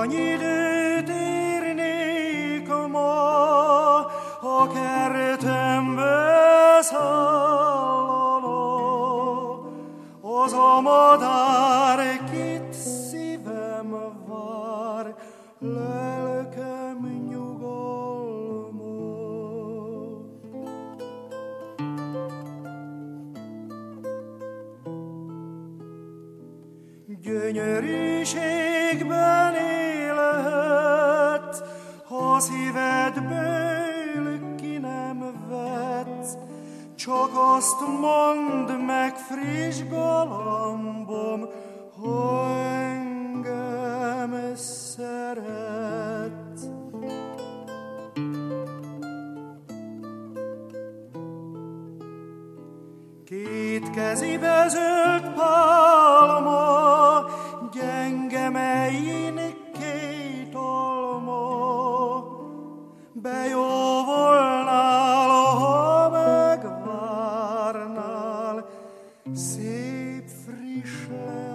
Annyi időt érnék ma, a kertembe szállana, az a madár két szívem vár, lelkem nyugalma. Gyönyörűségben élhet, ha szívedből ki nem vetsz, csak azt mondd meg, friss galambom, ha engem szeretsz. Két kezibe zöld pálma, gyenge melyén két alma, bejóvolnál, ha megvárnál, szép friss